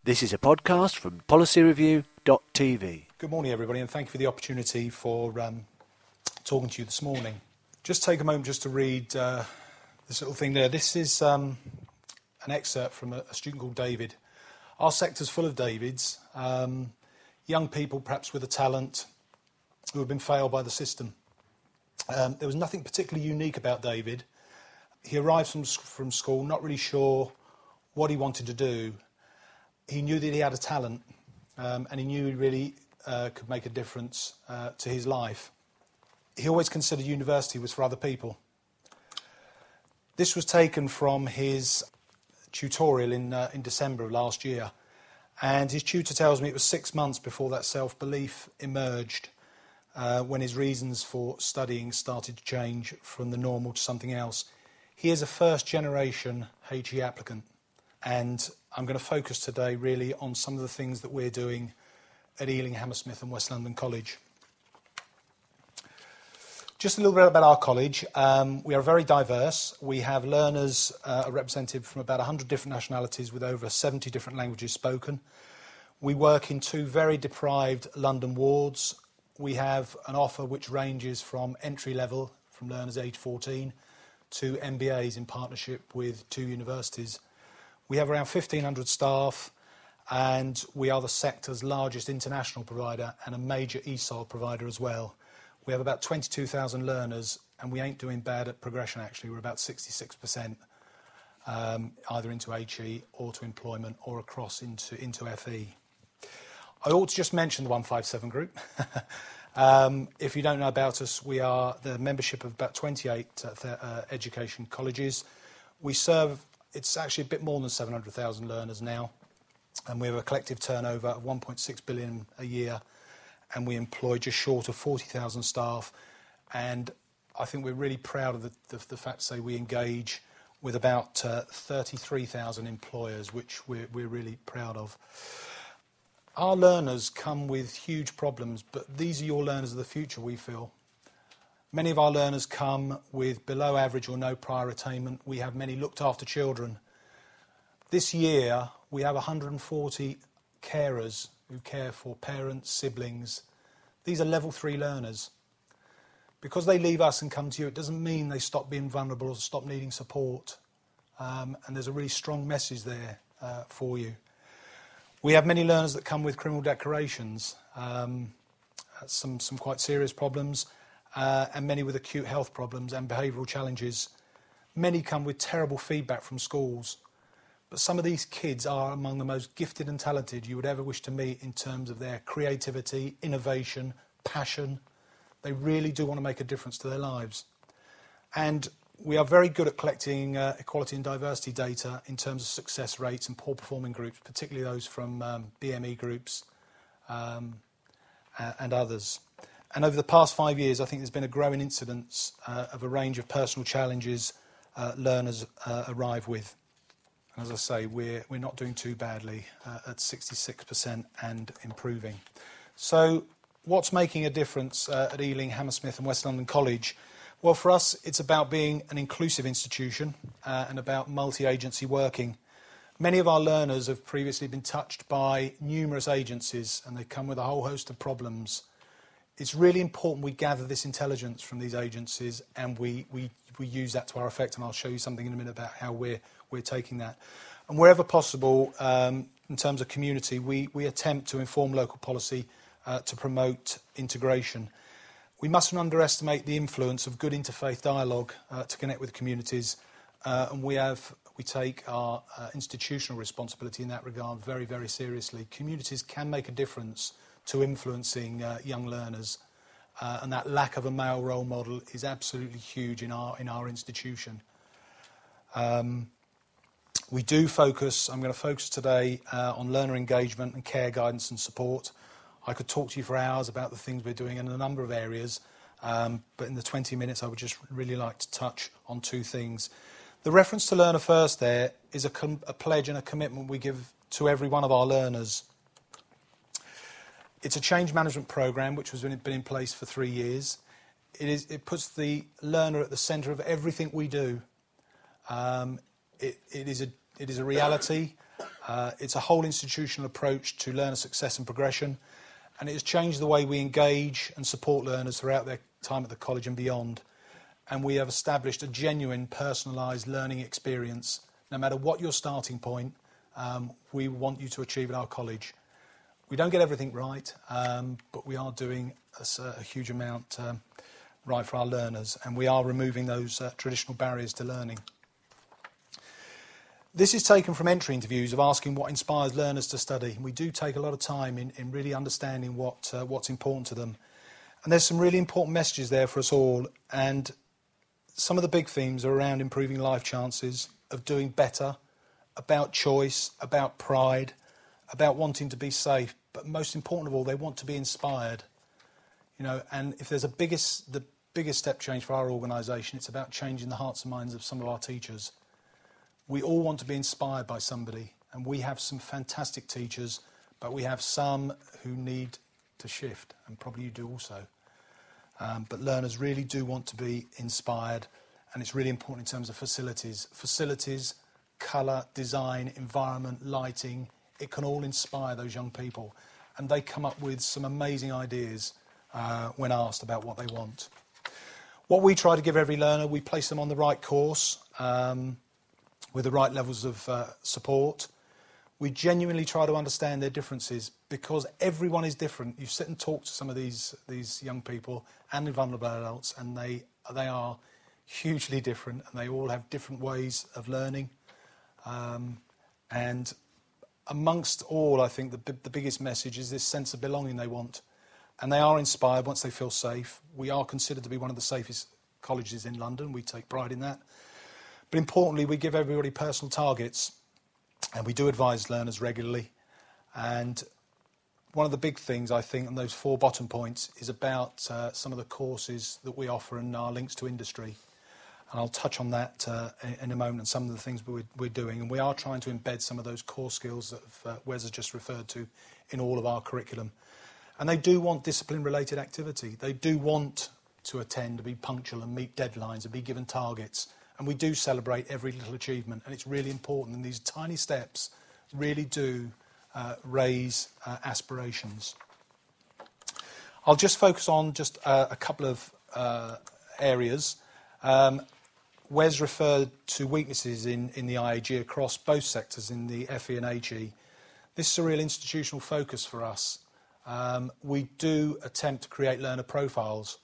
This is a podcast from policyreview.tv. Good morning, everybody, and thank you for the opportunity for talking to you this morning. Just take a moment just to read this little thing there. This is an excerpt from a student called David. Our sector's full of Davids, young people perhaps with a talent who have been failed by the system. There was nothing particularly unique about David. He arrived from school not really sure what he wanted to do. He knew that he had a talent, and he knew he really could make a difference to his life. He always considered university was for other people. This was taken from his tutorial in December of last year, and his tutor tells me it was 6 months before that self-belief emerged, when his reasons for studying started to change from the normal to something else. He is a first-generation HE applicant, and I'm going to focus today really on some of the things that we're doing at Ealing, Hammersmith and West London College. Just a little bit about our college. We are very diverse. We have learners represented from about 100 different nationalities with over 70 different languages spoken. We work in 2 very deprived London wards. We have an offer which ranges from entry level, from learners aged 14, to MBAs in partnership with 2 universities. We have around 1,500 staff, and we are the sector's largest international provider and a major ESOL provider as well. We have about 22,000 learners, and we ain't doing bad at progression actually. We're about 66%, either into HE or to employment or across into FE. I ought to just mention the 157 group. If you don't know about us, we are the membership of about 28 education colleges. We serve, it's actually a bit more than 700,000 learners now, and we have a collective turnover of 1.6 billion a year, and we employ just short of 40,000 staff, and I think we're really proud of the fact to say we engage with about 33,000 employers, which we're really proud of. Our learners come with huge problems, but these are your learners of the future, we feel. Many of our learners come with below average or no prior attainment. We have many looked after children. This year, we have 140 carers who care for parents, siblings. These are level 3 learners. Because they leave us and come to you, it doesn't mean they stop being vulnerable or stop needing support. And there's a really strong message there for you. We have many learners that come with criminal declarations, some quite serious problems, and many with acute health problems and behavioural challenges. Many come with terrible feedback from schools. But some of these kids are among the most gifted and talented you would ever wish to meet in terms of their creativity, innovation, passion. They really do want to make a difference to their lives. And we are very good at collecting equality and diversity data in terms of success rates and poor performing groups, particularly those from BME groups and others. And over the past 5 years, I think there's been a growing incidence of a range of personal challenges learners arrive with. And as I say, we're not doing too badly at 66% and improving. So what's making a difference at Ealing, Hammersmith and West London College? Well, for us, it's about being an inclusive institution and about multi-agency working. Many of our learners have previously been touched by numerous agencies, and they come with a whole host of problems. It's really important we gather this intelligence from these agencies, and we use that to our effect, and I'll show you something in a minute about how we're taking that. And wherever possible, in terms of community, we attempt to inform local policy to promote integration. We mustn't underestimate the influence of good interfaith dialogue to connect with communities, and we take our institutional responsibility in that regard very, very seriously. Communities can make a difference to influencing young learners, and that lack of a male role model is absolutely huge in our institution. We do focus, I'm going to focus today on learner engagement and care guidance and support. I could talk to you for hours about the things we're doing in a number of areas, but in the 20 minutes I would just really like to touch on 2 things. The reference to Learner First there is a pledge and a commitment we give to every one of our learners. It's a change management programme which has been in place for 3 years. It puts the learner at the centre of everything we do. It is a reality. It's a whole institutional approach to learner success and progression, and it has changed the way we engage and support learners throughout their time at the college and beyond. And we have established a genuine personalised learning experience. No matter what your starting point, we want you to achieve at our college. We don't get everything right, but we are doing a huge amount right for our learners, and we are removing those traditional barriers to learning. This is taken from entry interviews of asking what inspires learners to study. We do take a lot of time in really understanding what's important to them. And there's some really important messages there for us all. And some of the big themes are around improving life chances, of doing better, about choice, about pride, about wanting to be safe. But most important of all, they want to be inspired. You know, and if there's the biggest step change for our organisation, it's about changing the hearts and minds of some of our teachers. We all want to be inspired by somebody, and we have some fantastic teachers, but we have some who need to shift, and probably you do also. But learners really do want to be inspired, and it's really important in terms of facilities. Facilities, colour, design, environment, lighting, it can all inspire those young people, and they come up with some amazing ideas when asked about what they want. What we try to give every learner, we place them on the right course, with the right levels of support. We genuinely try to understand their differences, because everyone is different. You sit and talk to some of these young people and the vulnerable adults, and they are hugely different, and they all have different ways of learning. And amongst all, I think the biggest message is this sense of belonging they want. And they are inspired once they feel safe. We are considered to be one of the safest colleges in London. We take pride in that. But importantly, we give everybody personal targets, and we do advise learners regularly. And one of the big things, I think, on those 4 bottom points is about some of the courses that we offer and our links to industry. And I'll touch on that in a moment, and some of the things we're doing. And we are trying to embed some of those core skills that Wes has just referred to in all of our curriculum. And they do want discipline-related activity. They do want to attend, to be punctual and meet deadlines and be given targets. And we do celebrate every little achievement, and it's really important. And these tiny steps really do raise aspirations. I'll just focus on just a couple of areas. Wes referred to weaknesses in the IAG across both sectors, in the FE and HE. This is a real institutional focus for us. We do attempt to create learner profiles.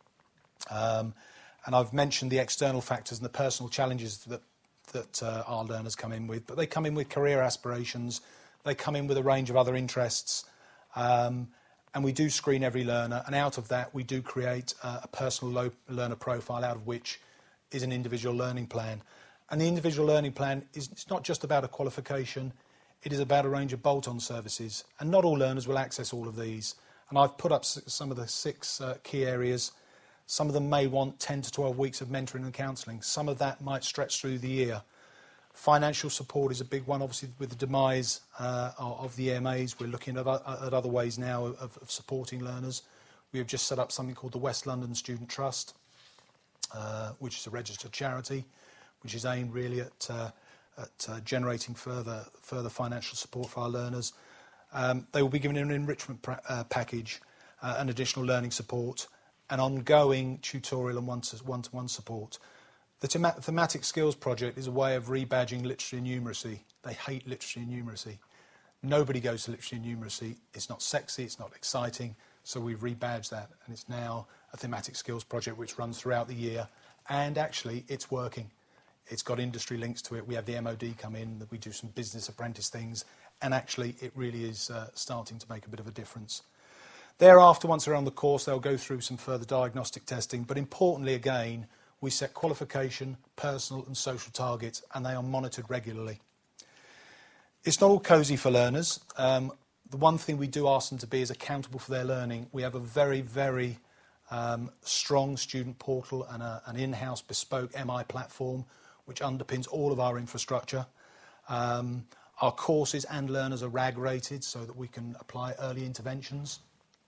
And I've mentioned the external factors and the personal challenges that our learners come in with, but they come in with career aspirations, they come in with a range of other interests, and we do screen every learner, and out of that we do create a personal learner profile, out of which is an individual learning plan. And the individual learning plan it's not just about a qualification, it is about a range of bolt-on services, and not all learners will access all of these. And I've put up some of the 6 key areas. Some of them may want 10 to 12 weeks of mentoring and counselling. Some of that might stretch through the year. Financial support is a big one. Obviously, with the demise of the EMAs, we're looking at other ways now of supporting learners. We have just set up something called the West London Student Trust, which is a registered charity, which is aimed really at generating further financial support for our learners. They will be given an enrichment package and additional learning support, and ongoing tutorial and one-to-one support. The Thematic Skills Project is a way of rebadging literacy and numeracy. They hate literacy and numeracy. Nobody goes to literacy and numeracy. It's not sexy, it's not exciting, so we've rebadged that, and it's now a Thematic Skills Project which runs throughout the year, and actually it's working. It's got industry links to it. We have the MOD come in, we do some business apprentice things, and actually it really is starting to make a bit of a difference. Thereafter, once they're on the course, they'll go through some further diagnostic testing. But importantly, again, we set qualification, personal and social targets, and they are monitored regularly. It's not all cosy for learners. The one thing we do ask them to be is accountable for their learning. We have a very, very strong student portal and an in-house bespoke MI platform, which underpins all of our infrastructure. Our courses and learners are RAG rated so that we can apply early interventions.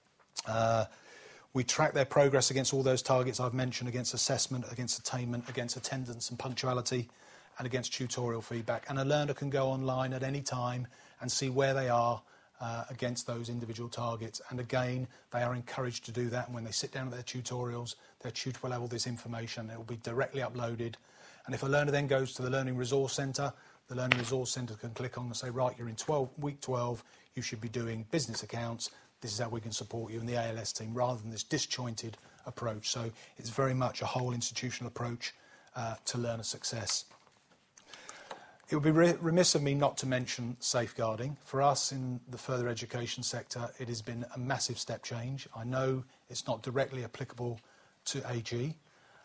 We track their progress against all those targets I've mentioned, against assessment, against attainment, against attendance and punctuality, and against tutorial feedback. And a learner can go online at any time and see where they are against those individual targets. And again, they are encouraged to do that. And when they sit down at their tutorials, their tutor will have all this information. It will be directly uploaded. And if a learner then goes to the Learning Resource Centre, the Learning Resource Centre can click on and say, right, you're in week 12, you should be doing business accounts. This is how we can support you in the ALS team, rather than this disjointed approach. So it's very much a whole institutional approach to learner success. It would be remiss of me not to mention safeguarding. For us in the further education sector, it has been a massive step change. I know it's not directly applicable to AG,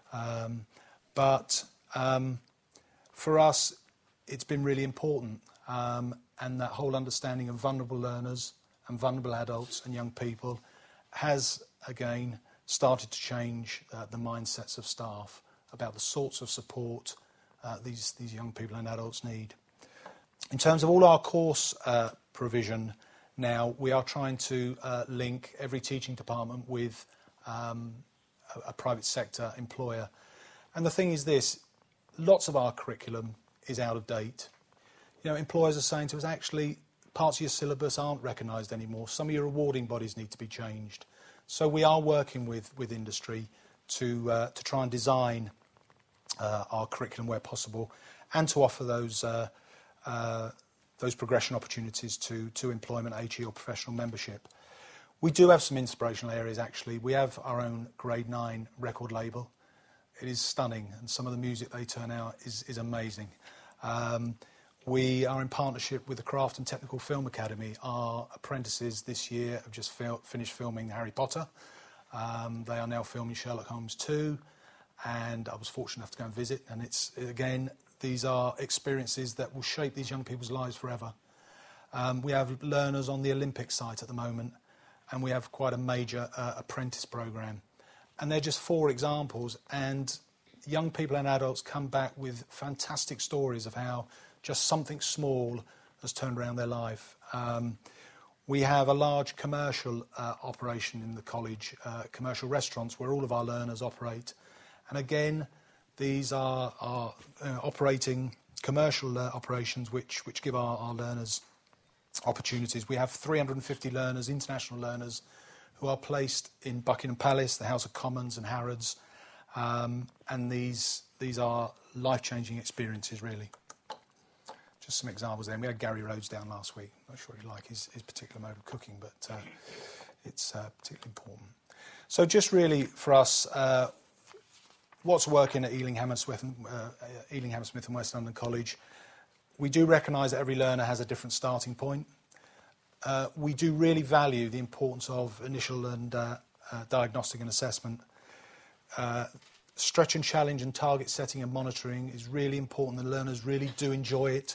but for us, it's been really important. And that whole understanding of vulnerable learners and vulnerable adults and young people has, again, started to change the mindsets of staff about the sorts of support these young people and adults need. In terms of all our course provision now, we are trying to link every teaching department with a private sector employer. And the thing is this, lots of our curriculum is out of date. You know, employers are saying to us, actually, parts of your syllabus aren't recognised anymore. Some of your awarding bodies need to be changed. So we are working with industry to try and design our curriculum where possible, and to offer those progression opportunities to employment, AG or professional membership. We do have some inspirational areas, actually. We have our own Grade 9 record label. It is stunning, and some of the music they turn out is amazing. We are in partnership with the Craft and Technical Film Academy. Our apprentices this year have just finished filming Harry Potter. They are now filming Sherlock Holmes 2, and I was fortunate enough to go and visit. And it's, again, these are experiences that will shape these young people's lives forever. We have learners on the Olympic site at the moment, and we have quite a major apprentice programme. And they're just 4 examples, and young people and adults come back with fantastic stories of how just something small has turned around their life. We have a large commercial operation in the college, commercial restaurants where all of our learners operate. And again, these are operating commercial operations which give our learners opportunities. We have 350 learners, international learners, who are placed in Buckingham Palace, the House of Commons and Harrods. And these are life-changing experiences, really. Just some examples there. We had Gary Rhodes down last week. Not sure he liked his particular mode of cooking, but it's particularly important. So just really for us, what's working at Ealing Hammersmith and West London College, we do recognise that every learner has a different starting point. We do really value the importance of initial and diagnostic and assessment. Stretch and challenge and target setting and monitoring is really important. The learners really do enjoy it.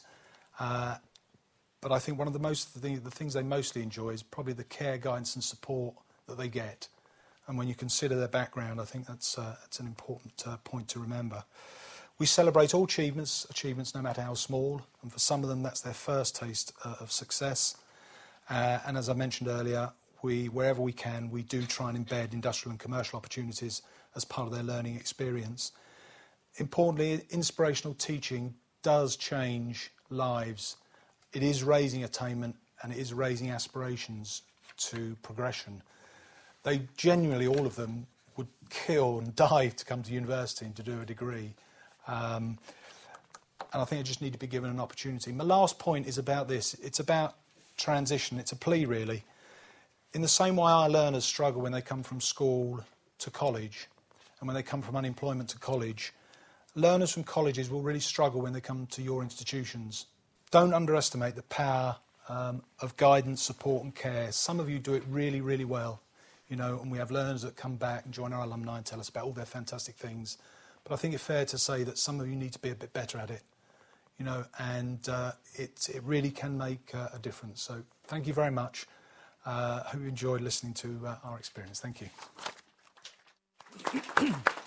But I think one of the things they mostly enjoy is probably the care, guidance and support that they get. And when you consider their background, I think that's an important point to remember. We celebrate all achievements no matter how small, and for some of them that's their first taste of success. And as I mentioned earlier, wherever we can, we do try and embed industrial and commercial opportunities as part of their learning experience. Importantly, inspirational teaching does change lives. It is raising attainment and it is raising aspirations to progression. They genuinely, all of them, would kill and die to come to university and to do a degree. And I think they just need to be given an opportunity. My last point is about this. It's about transition. It's a plea, really. In the same way our learners struggle when they come from school to college and when they come from unemployment to college, learners from colleges will really struggle when they come to your institutions. Don't underestimate the power of guidance, support and care. Some of you do it really, really well. You know, and we have learners that come back and join our alumni and tell us about all their fantastic things. But I think it's fair to say that some of you need to be a bit better at it. You know, and it really can make a difference. So thank you very much. I hope you enjoyed listening to our experience. Thank you.